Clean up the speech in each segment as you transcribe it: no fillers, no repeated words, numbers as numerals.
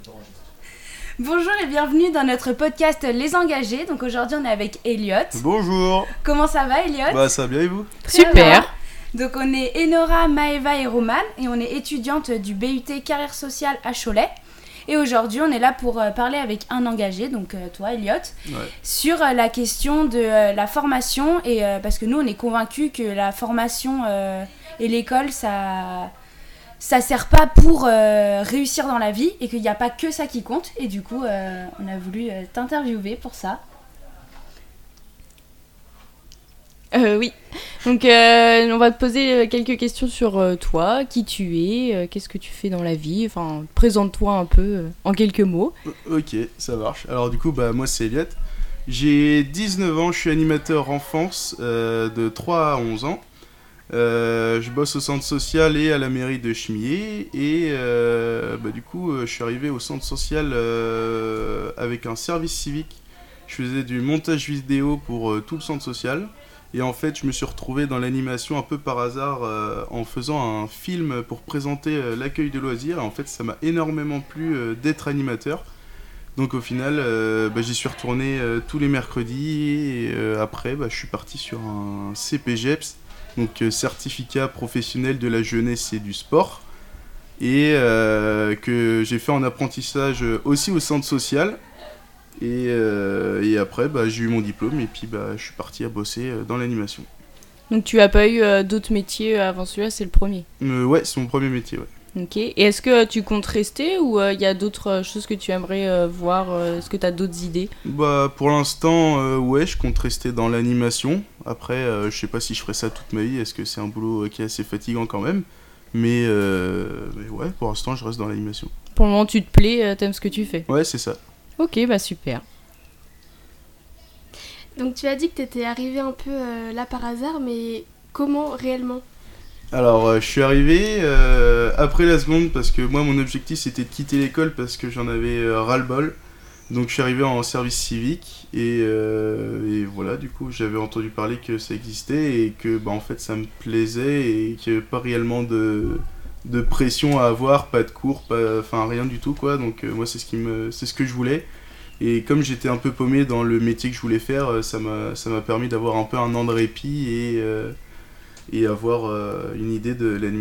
Bonjour et bienvenue dans notre podcast Les Engagés. Donc aujourd'hui on est avec Elliot. Bonjour. Comment ça va Elliot ? Bah ça va bien et vous ? Super. Donc on est Enora, Maëva et Romane et on est étudiantes du BUT Carrière Sociale à Cholet. Et aujourd'hui on est là pour parler avec un engagé, donc toi Elliot, sur la question de la formation. Et parce que nous on est convaincus que la formation et l'école ça sert pas pour réussir dans la vie et qu'il n'y a pas que ça qui compte. Et du coup, on a voulu t'interviewer pour ça. Oui. Donc, on va te poser quelques questions sur toi, qui tu es, qu'est-ce que tu fais dans la vie. Enfin, présente-toi un peu en quelques mots. Ok, ça marche. Alors du coup, moi c'est Elliot. J'ai 19 ans, je suis animateur enfance de 3 à 11 ans. Je bosse au centre social et à la mairie de Chemillé et du coup je suis arrivé au centre social avec un service civique. Je faisais du montage vidéo pour tout le centre social et en fait je me suis retrouvé dans l'animation un peu par hasard en faisant un film pour présenter l'accueil de loisirs et en fait ça m'a énormément plu d'être animateur. Donc au final j'y suis retourné tous les mercredis et après je suis parti sur un CPGEPS. Donc certificat professionnel de la jeunesse et du sport, et que j'ai fait en apprentissage aussi au centre social, et après j'ai eu mon diplôme, et puis je suis parti à bosser dans l'animation. Donc tu as pas eu d'autres métiers avant celui-là, c'est le premier ? Ouais, c'est mon premier métier, ouais. Ok, et est-ce que tu comptes rester ou il y a d'autres choses que tu aimerais voir ? Est-ce que tu as d'autres idées ? Pour l'instant, ouais, je compte rester dans l'animation. Après, je sais pas si je ferai ça toute ma vie, est-ce que c'est un boulot qui est assez fatigant quand même. Mais ouais, pour l'instant, je reste dans l'animation. Pour le moment, tu te plais, t'aimes ce que tu fais ? Ouais, c'est ça. Ok, super. Donc tu as dit que tu étais arrivé un peu là par hasard, mais comment réellement ? Alors, je suis arrivé après la seconde parce que moi, mon objectif, c'était de quitter l'école parce que j'en avais ras-le-bol. Donc, je suis arrivé en service civique et voilà, du coup, j'avais entendu parler que ça existait et que, en fait, ça me plaisait et qu'il n'y avait pas réellement de pression à avoir, pas de cours, rien du tout, quoi. Donc, moi, c'est ce que je voulais. Et comme j'étais un peu paumé dans le métier que je voulais faire, ça m'a permis d'avoir un peu un an de répit et avoir une idée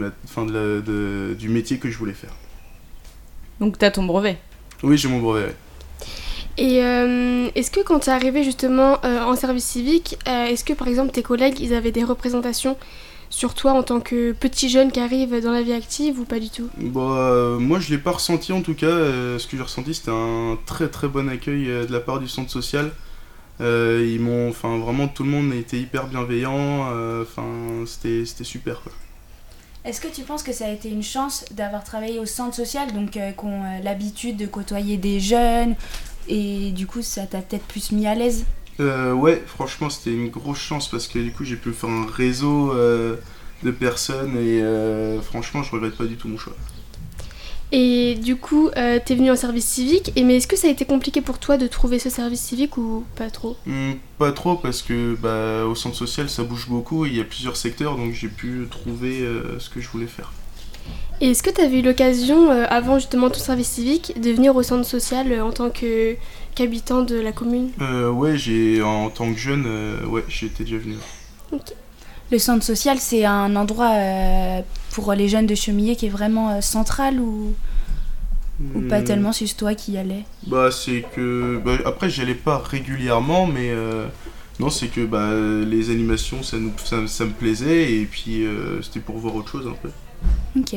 du métier que je voulais faire. Donc t'as ton brevet ? Oui, j'ai mon brevet, ouais. Et est-ce que quand tu es arrivé justement en service civique, est-ce que par exemple tes collègues, ils avaient des représentations sur toi en tant que petit jeune qui arrive dans la vie active ou pas du tout ? Moi je l'ai pas ressenti en tout cas, ce que j'ai ressenti c'était un très très bon accueil de la part du centre social. Vraiment tout le monde a été hyper bienveillant, c'était super quoi. Est-ce que tu penses que ça a été une chance d'avoir travaillé au centre social, donc qui ont l'habitude de côtoyer des jeunes, et du coup ça t'a peut-être plus mis à l'aise ? Ouais, franchement c'était une grosse chance parce que du coup j'ai pu faire un réseau de personnes et franchement je regrette pas du tout mon choix. Et du coup, t'es venu en service civique, mais est-ce que ça a été compliqué pour toi de trouver ce service civique ou pas trop ? Pas trop parce que au centre social ça bouge beaucoup, il y a plusieurs secteurs donc j'ai pu trouver ce que je voulais faire. Et est-ce que t'avais eu l'occasion, avant justement ton service civique, de venir au centre social en tant qu'habitant de la commune ? Ouais, en tant que jeune, j'y étais déjà venu. Okay. Le centre social, c'est un endroit pour les jeunes de Chemillé qui est vraiment central ou pas tellement, c'est juste toi qui y allais ? C'est que... après, j'y allais pas régulièrement, mais non, c'est que les animations, ça me plaisait, et puis c'était pour voir autre chose, un peu. Ok.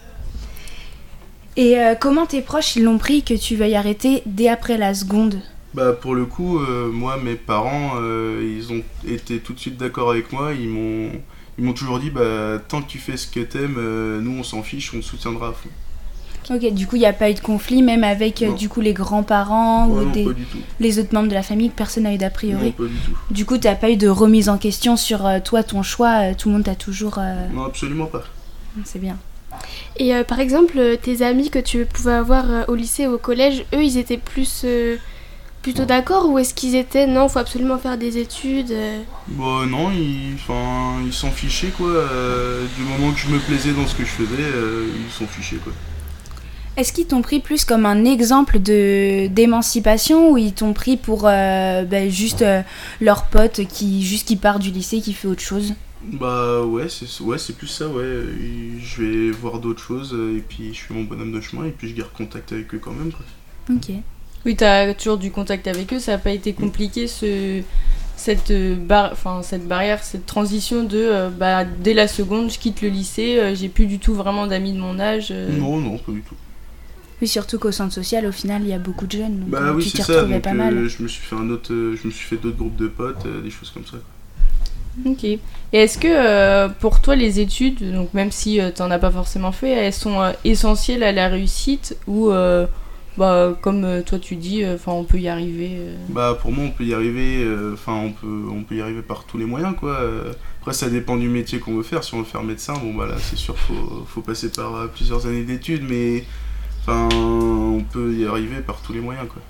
Et comment tes proches ils l'ont pris que tu veuilles arrêter dès après la seconde ? Pour le coup, moi, mes parents, ils ont été tout de suite d'accord avec moi. Ils m'ont toujours dit, tant que tu fais ce que t'aimes, nous on s'en fiche, on te soutiendra à fond. Ok, du coup il n'y a pas eu de conflit même avec du coup les grands-parents ou non, pas du tout. Les autres membres de la famille, personne n'a eu d'a priori. Non, pas du tout. Du coup t'as pas eu de remise en question sur toi, ton choix, tout le monde t'a toujours... Non, absolument pas. C'est bien. Et par exemple, tes amis que tu pouvais avoir au lycée ou au collège, eux ils étaient plutôt d'accord, ou est-ce qu'ils étaient non, faut absolument faire des études Non, ils s'en fichaient quoi. Du moment que je me plaisais dans ce que je faisais, ils s'en fichaient quoi. Est-ce qu'ils t'ont pris plus comme un exemple d'émancipation ou ils t'ont pris pour juste leur pote qui part du lycée, qui fait autre chose? Bah c'est plus ça, ouais. Je vais voir d'autres choses et puis je fais mon bonhomme de chemin et puis je garde contact avec eux quand même, quoi. Ok. Oui, t'as toujours du contact avec eux, ça n'a pas été compliqué cette barrière, cette transition de dès la seconde, je quitte le lycée, j'ai plus du tout vraiment d'amis de mon âge. Non, pas du tout. Oui, surtout qu'au centre social, au final, il y a beaucoup de jeunes. Donc Bah oui, tu c'est t'y ça. retrouvais Donc pas mal. je me suis fait d'autres groupes de potes, des choses comme ça, quoi. Ok. Et est-ce que pour toi les études, donc même si t'en as pas forcément fait, elles sont essentielles à la réussite ou comme toi tu dis, on peut y arriver Bah pour moi on peut y arriver, on peut y arriver par tous les moyens, quoi. Après ça dépend du métier qu'on veut faire. Si on veut faire médecin, bon bah là c'est sûr faut passer par plusieurs années d'études, mais on peut y arriver par tous les moyens, quoi.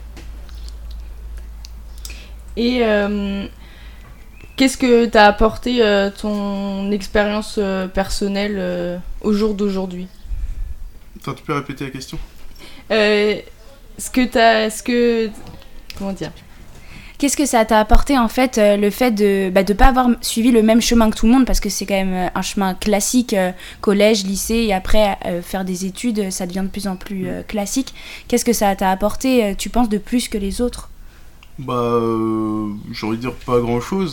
Et qu'est-ce que t'as apporté ton expérience personnelle au jour d'aujourd'hui? Attends, tu peux répéter la question? Comment dire? Qu'est-ce que ça t'a apporté en fait, le fait de pas avoir suivi le même chemin que tout le monde, parce que c'est quand même un chemin classique, collège, lycée, et après faire des études, ça devient de plus en plus classique. Qu'est-ce que ça t'a apporté, tu penses, de plus que les autres? Bah, j'ai envie de dire pas grand-chose.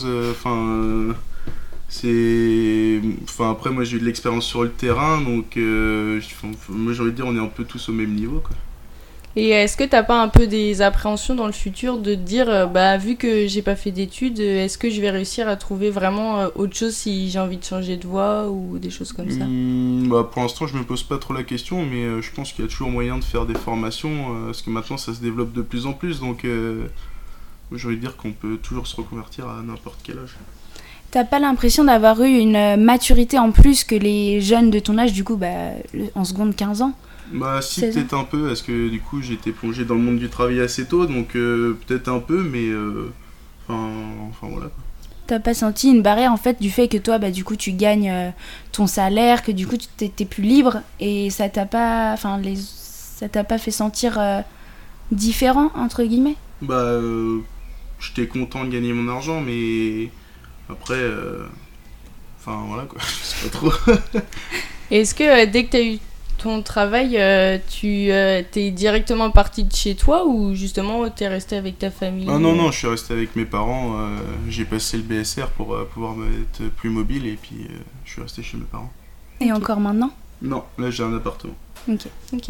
Après moi j'ai eu de l'expérience sur le terrain, donc moi j'ai envie de dire on est un peu tous au même niveau, quoi. Et est-ce que t'as pas un peu des appréhensions dans le futur de te dire, vu que j'ai pas fait d'études, est-ce que je vais réussir à trouver vraiment autre chose si j'ai envie de changer de voie ou des choses comme ça? Pour l'instant, je me pose pas trop la question, mais je pense qu'il y a toujours moyen de faire des formations, parce que maintenant ça se développe de plus en plus, donc j'ai envie de dire qu'on peut toujours se reconvertir à n'importe quel âge. T'as pas l'impression d'avoir eu une maturité en plus que les jeunes de ton âge, du coup, en seconde 15 ans? Bah si, peut-être un peu, parce que du coup j'ai été plongé dans le monde du travail assez tôt, donc peut-être un peu, mais voilà, quoi. T'as pas senti une barrière en fait du fait que toi du coup tu gagnes ton salaire, que du coup tu t'es plus libre, et ça t'a pas fait sentir différent entre guillemets? J'étais content de gagner mon argent, mais après voilà, quoi. Je sais pas trop. Et est-ce que dès que t'as eu ton travail, tu t'es directement parti de chez toi ou justement t'es resté avec ta famille? Non, je suis resté avec mes parents. J'ai passé le BSR pour pouvoir être plus mobile, et puis je suis resté chez mes parents. Et encore maintenant? Non, là j'ai un appartement. Ok.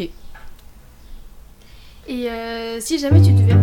Et si jamais tu devais...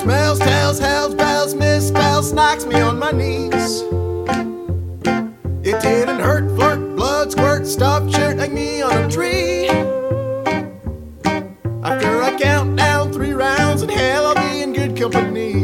smells, tells, hells, bells, misspells, knocks me on my knees. It didn't hurt, flirt, blood, squirt, stuffed shirt, hang me on a tree. After I count down 3 rounds, in hell I'll be in good company.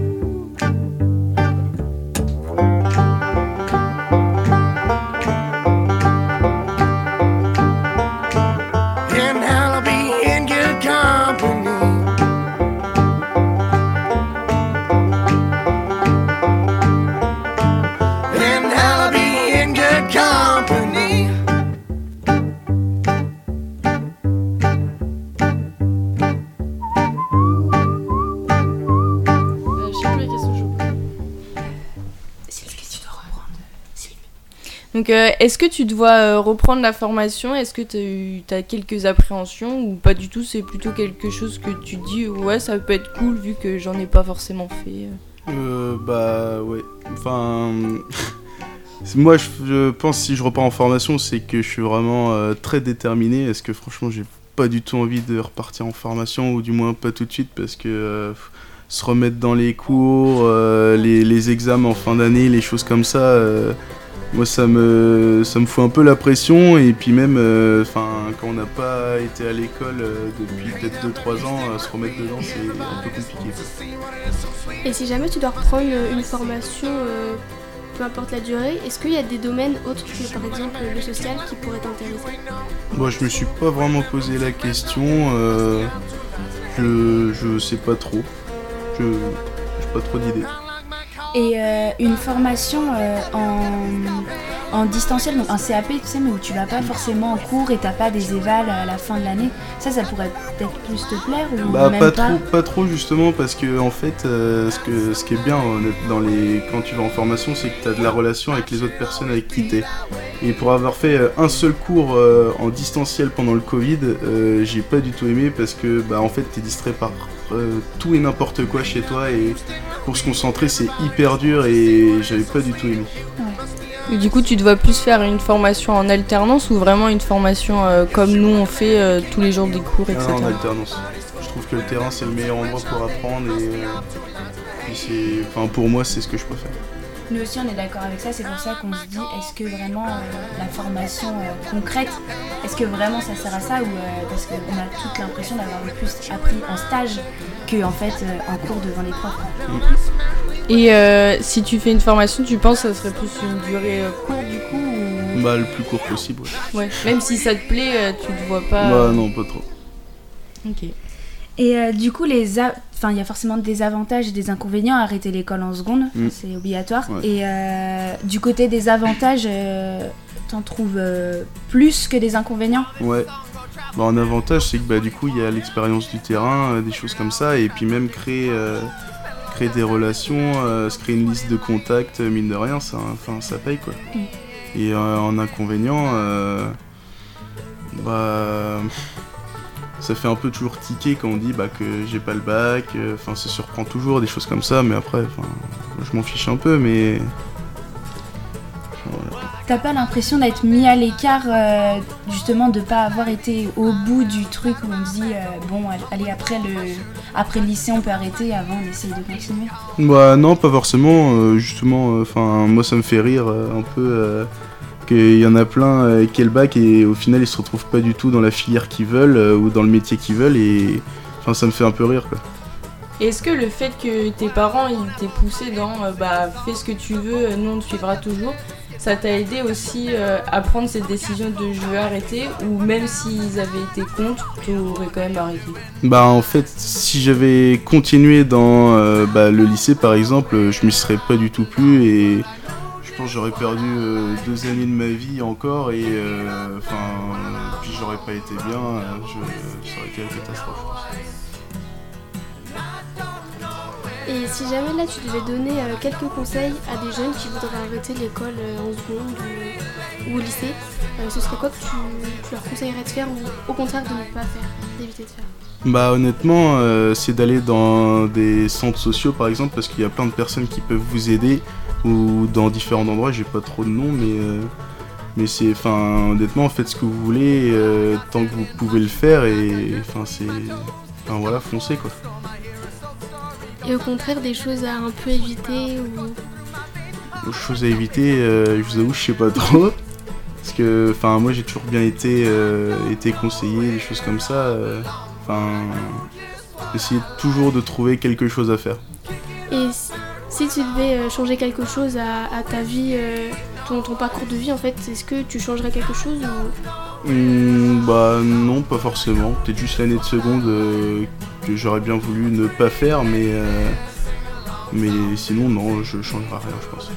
Donc, est-ce que tu dois reprendre la formation ? Est-ce que tu as quelques appréhensions ou pas du tout ? C'est plutôt quelque chose que tu dis, ouais, ça peut être cool vu que j'en ai pas forcément fait. Bah ouais. Enfin, moi je pense si je repars en formation, c'est que je suis vraiment très déterminé. Est-ce que franchement, j'ai pas du tout envie de repartir en formation ou du moins pas tout de suite parce que se remettre dans les cours, les examens en fin d'année, les choses comme ça. Moi ça me fout un peu la pression et puis même quand on n'a pas été à l'école depuis peut-être 2-3 ans, se remettre dedans c'est un peu compliqué. Et si jamais tu dois reprendre une formation, peu importe la durée, est-ce qu'il y a des domaines autres que par exemple le social qui pourraient t'intéresser ? Moi je me suis pas vraiment posé la question, je sais pas trop, j'ai pas trop d'idées. Et une formation en distanciel, donc un CAP, tu sais, mais où tu vas pas forcément en cours et t'as pas des évals à la fin de l'année, ça pourrait peut-être plus te plaire ou même pas trop justement parce que en fait, ce qui est bien quand tu vas en formation, c'est que t'as de la relation avec les autres personnes avec qui t'es. Et pour avoir fait un seul cours en distanciel pendant le Covid, j'ai pas du tout aimé parce que en fait t'es distrait par tout et n'importe quoi chez toi et pour se concentrer c'est hyper dur et j'avais pas du tout aimé. Et du coup tu dois plus faire une formation en alternance ou vraiment une formation comme nous on fait tous les jours des cours, etc. En alternance. Je trouve que le terrain c'est le meilleur endroit pour apprendre et pour moi c'est ce que je préfère. Nous aussi on est d'accord avec ça, c'est pour ça qu'on se dit est-ce que vraiment la formation concrète, est-ce que vraiment ça sert à ça ou parce qu'on a toute l'impression d'avoir le plus appris en stage qu'en fait en cours devant les profs. Et si tu fais une formation, tu penses que ça serait plus une durée courte du coup ou... Le plus court possible, ouais. Même si ça te plaît, tu te vois pas... non, pas trop. Ok. Et du coup, il y a forcément des avantages et des inconvénients à arrêter l'école en seconde, c'est obligatoire. Ouais. Et du côté des avantages, t'en trouves plus que des inconvénients ? Ouais. En avantage, c'est que du coup, il y a l'expérience du terrain, des choses comme ça, et puis même créer des relations, se créer une liste de contacts, mine de rien, ça paye quoi. Et en inconvénient, ça fait un peu toujours tiquer quand on dit que j'ai pas le bac, ça surprend toujours, des choses comme ça, mais après, je m'en fiche un peu, mais... Voilà. T'as pas l'impression d'être mis à l'écart, justement, de pas avoir été au bout du truc où on se dit, allez, après le lycée, on peut arrêter, avant on essaye de continuer ? Non, pas forcément, justement, moi ça me fait rire un peu... qu'il y en a plein qui ont le bac et au final ils se retrouvent pas du tout dans la filière qu'ils veulent ou dans le métier qu'ils veulent et ça me fait un peu rire quoi. Et est-ce que le fait que tes parents ils t'aient poussé dans fais ce que tu veux, nous on te suivra toujours, ça t'a aidé aussi à prendre cette décision de je veux arrêter ou même s'ils avaient été contre, tu aurais quand même arrêté ? En fait si j'avais continué dans le lycée par exemple, je m'y serais pas du tout plu et je pense que j'aurais perdu 2 années de ma vie encore et puis j'aurais pas été bien, ça aurait été la catastrophe. Et si jamais là tu devais donner quelques conseils à des jeunes qui voudraient arrêter l'école en seconde ou au lycée, ce serait quoi que tu leur conseillerais de faire ou au contraire de ne pas faire, d'éviter de faire ? Honnêtement, c'est d'aller dans des centres sociaux par exemple parce qu'il y a plein de personnes qui peuvent vous aider ou dans différents endroits, j'ai pas trop de noms mais c'est honnêtement faites ce que vous voulez tant que vous pouvez le faire et foncez quoi. Et au contraire, des choses à un peu éviter ou... Chose à éviter, je vous avoue, je sais pas trop. Parce que, moi j'ai toujours bien été conseillé, des choses comme ça. Essayer toujours de trouver quelque chose à faire. Et si tu devais changer quelque chose à ta vie, ton parcours de vie en fait, est-ce que tu changerais quelque chose ou... Non, pas forcément. Peut-être juste l'année de seconde que j'aurais bien voulu ne pas faire, mais sinon non, je changerai rien, je pense.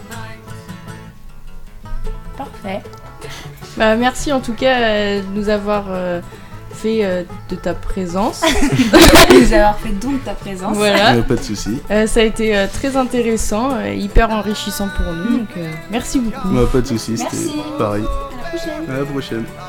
Parfait. Merci en tout cas de nous avoir fait de ta présence. De nous avoir fait don de ta présence. Voilà. Pas de soucis. Ça a été très intéressant, hyper enrichissant pour nous. Donc merci beaucoup. Pas de soucis, c'était pareil. À la prochaine. À la prochaine.